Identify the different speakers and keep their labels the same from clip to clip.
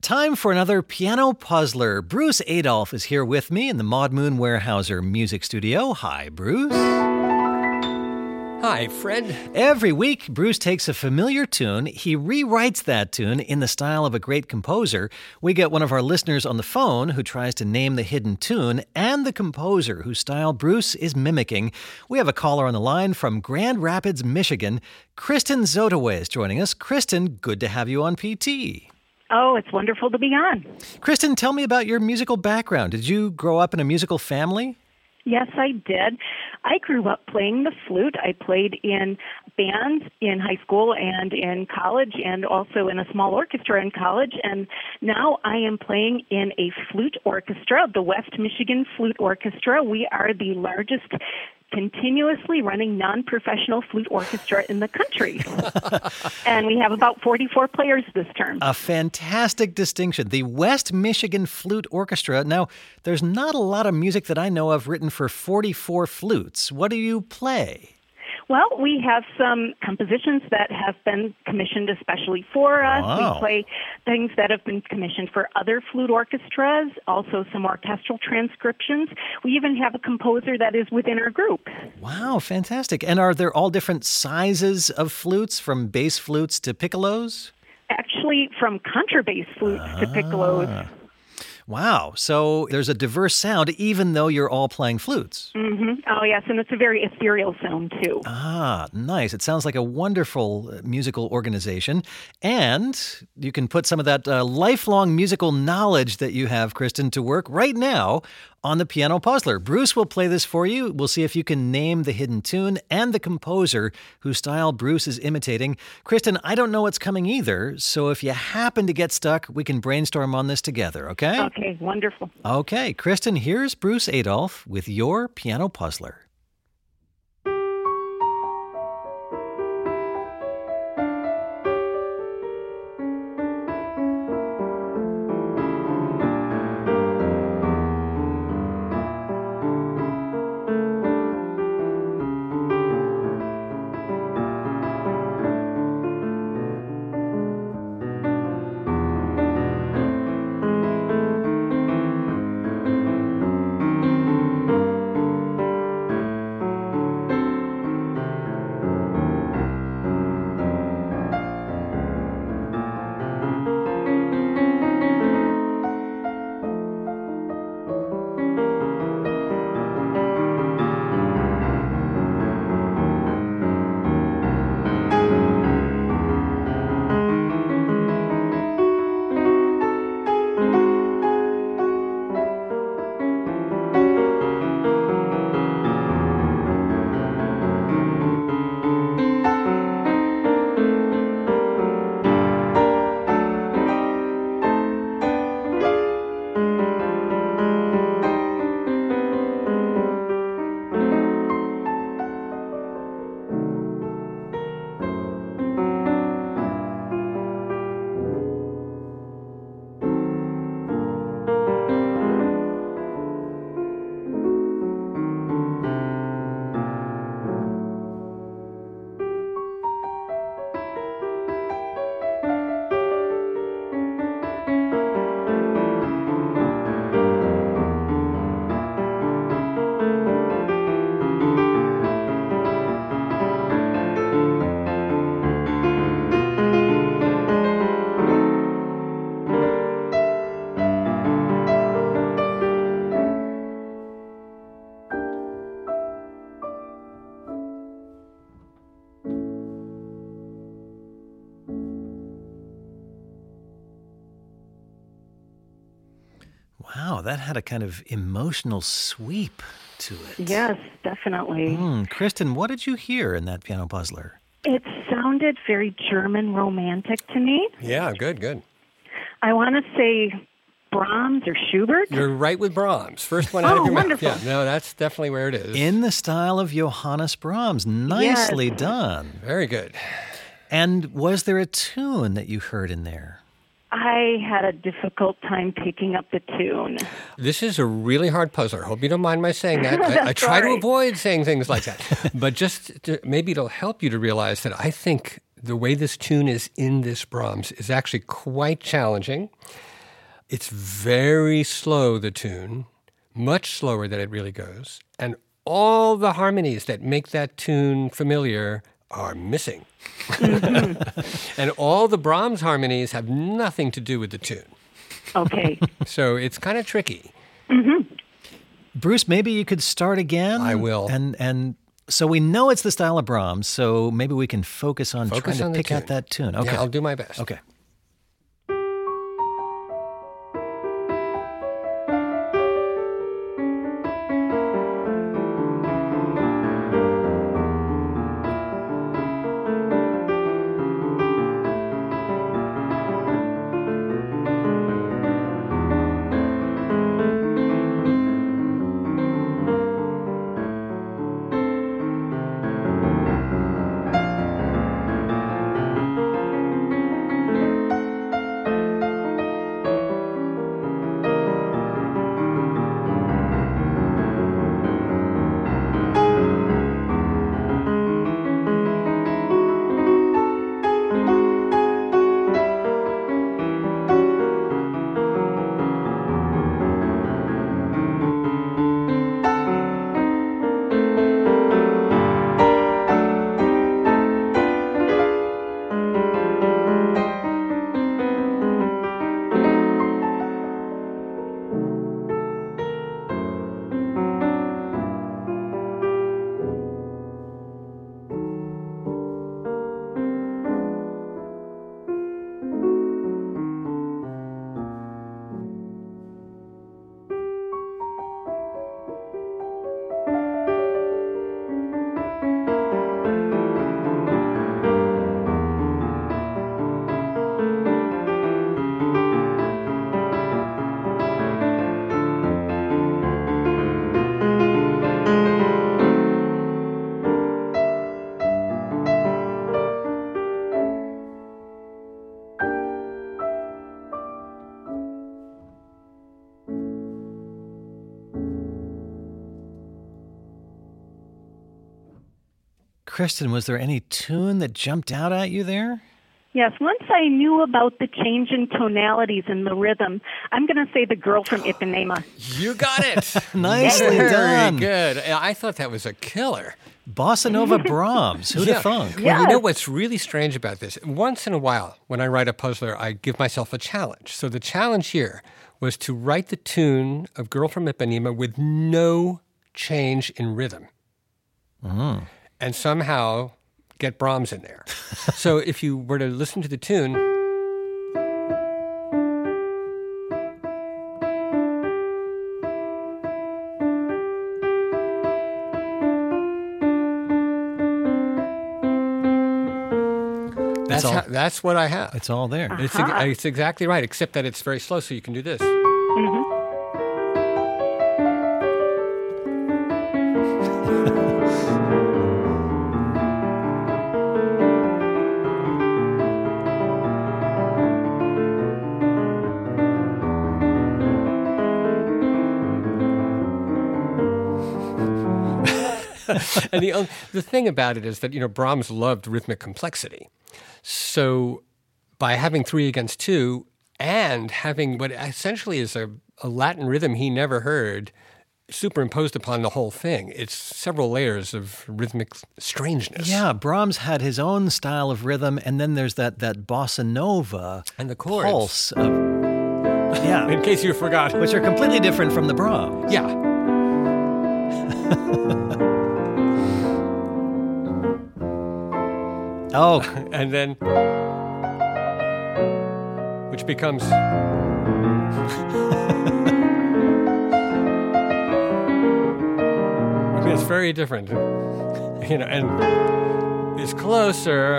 Speaker 1: Time for another piano puzzler. Bruce Adolphe is here with me in the Maud Moon Weyerhaeuser Music Studio. Hi, Bruce.
Speaker 2: Hi, Fred.
Speaker 1: Every week, Bruce takes a familiar tune. He rewrites that tune in the style of a great composer. We get one of our listeners on the phone who tries to name the hidden tune and the composer whose style Bruce is mimicking. We have a caller on the line from Grand Rapids, Michigan. Kristen Zotaway is joining us. Kristen, good to have you on PT.
Speaker 3: Oh, it's wonderful to be on.
Speaker 1: Kristen, tell me about your musical background. Did you grow up in a musical family?
Speaker 3: Yes, I did. I grew up playing the flute. I played in bands in high school and in college and also in a small orchestra in college. And now I am playing in a flute orchestra, the West Michigan Flute Orchestra. We are the largest continuously running non-professional flute orchestra in the country. And we have about 44 players this term.
Speaker 1: A fantastic distinction. The West Michigan Flute Orchestra. Now, there's not a lot of music that I know of written for 44 flutes. What do you play?
Speaker 3: Well, we have some compositions that have been commissioned especially for us.
Speaker 1: Wow.
Speaker 3: We play things that have been commissioned for other flute orchestras, also some orchestral transcriptions. We even have a composer that is within our group.
Speaker 1: Wow, fantastic. And are there all different sizes of flutes, from bass flutes to piccolos?
Speaker 3: Actually, from contrabass flutes to piccolos.
Speaker 1: Wow. So there's a diverse sound, even though you're all playing flutes.
Speaker 3: Mm-hmm. Oh, yes, and it's a very ethereal sound, too.
Speaker 1: Ah, nice. It sounds like a wonderful musical organization. And you can put some of that lifelong musical knowledge that you have, Kristen, to work right now on the Piano Puzzler. Bruce will play this for you. We'll see if you can name the hidden tune and the composer whose style Bruce is imitating. Kristen, I don't know what's coming either, so if you happen to get stuck, we can brainstorm on this together, okay?
Speaker 3: Okay, wonderful.
Speaker 1: Okay, Kristen, here's Bruce Adolphe with your Piano Puzzler. Wow, that had a kind of emotional sweep to it.
Speaker 3: Yes, definitely.
Speaker 1: Kristen, what did you hear in that Piano Puzzler?
Speaker 3: It sounded very German romantic to me.
Speaker 2: Yeah, good.
Speaker 3: I want to say Brahms or Schubert.
Speaker 2: You're right with Brahms. First one out of your
Speaker 3: wonderful.
Speaker 2: mouth. Yeah, no, that's definitely where it is.
Speaker 1: In the style of Johannes Brahms. Nicely done.
Speaker 2: Very good.
Speaker 1: And was there a tune that you heard in there?
Speaker 3: I had a difficult time picking up the tune.
Speaker 2: This is a really hard puzzler. Hope you don't mind my saying that. I
Speaker 3: That's
Speaker 2: try to
Speaker 3: right.
Speaker 2: avoid saying things like that. But maybe it'll help you to realize that I think the way this tune is in this Brahms is actually quite challenging. It's very slow, the tune, much slower than it really goes. And all the harmonies that make that tune familiar are missing. And all the Brahms harmonies have nothing to do with the tune.
Speaker 3: Okay.
Speaker 2: So it's kind of tricky.
Speaker 1: Bruce, maybe you could start again?
Speaker 2: I will.
Speaker 1: And so we know it's the style of Brahms, so maybe we can focus on trying to pick out that tune. Okay.
Speaker 2: Yeah, I'll do my best.
Speaker 1: Okay. Kristen, was there any tune that jumped out at you there?
Speaker 3: Yes, once I knew about the change in tonalities and the rhythm, I'm going to say The Girl from Ipanema.
Speaker 2: You got it.
Speaker 1: Nicely done.
Speaker 2: Very good. I thought that was a killer.
Speaker 1: Bossa Nova Brahms. Who'd have thunk?
Speaker 2: Well, you know what's really strange about this? Once in a while, when I write a puzzler, I give myself a challenge. So the challenge here was to write the tune of Girl from Ipanema with no change in rhythm. And somehow get Brahms in there. So if you were to listen to the tune, that's what I have.
Speaker 1: It's all there.
Speaker 2: It's exactly right, except that it's very slow, so you can do this. And the thing about it is that, Brahms loved rhythmic complexity. So by having 3 against 2 and having what essentially is a Latin rhythm he never heard superimposed upon the whole thing, it's several layers of rhythmic strangeness.
Speaker 1: Yeah, Brahms had his own style of rhythm, and then there's that bossa nova
Speaker 2: and the chords.
Speaker 1: Pulse of, yeah.
Speaker 2: In case you forgot.
Speaker 1: Which are completely different from the Brahms.
Speaker 2: Yeah.
Speaker 1: Oh.
Speaker 2: And then, which becomes... It's very different, and it's closer.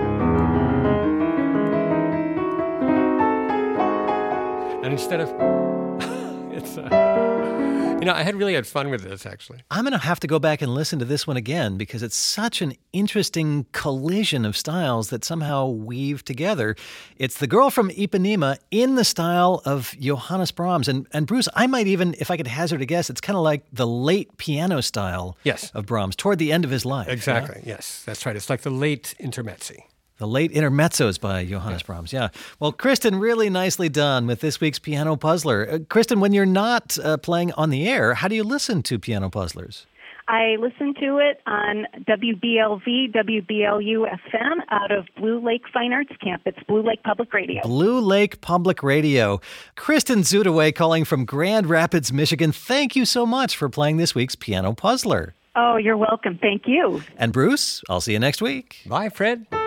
Speaker 2: And instead of, it's, I had really had fun with this, actually.
Speaker 1: I'm going to have to go back and listen to this one again because it's such an interesting collision of styles that somehow weave together. It's The Girl from Ipanema in the style of Johannes Brahms. And Bruce, I might even, if I could hazard a guess, it's kind of like the late piano style of Brahms, toward the end of his life.
Speaker 2: Exactly, yes, that's right. It's like the late intermezzi.
Speaker 1: The late intermezzos by Johannes Brahms. Yeah. Well, Kristen, really nicely done with this week's Piano Puzzler. Kristen, when you're not playing on the air, how do you listen to Piano Puzzlers?
Speaker 3: I listen to it on WBLV, WBLU FM out of Blue Lake Fine Arts Camp. It's Blue Lake Public Radio.
Speaker 1: Blue Lake Public Radio. Kristen Zutaway calling from Grand Rapids, Michigan. Thank you so much for playing this week's Piano Puzzler.
Speaker 3: Oh, you're welcome. Thank you.
Speaker 1: And Bruce, I'll see you next week.
Speaker 2: Bye, Fred.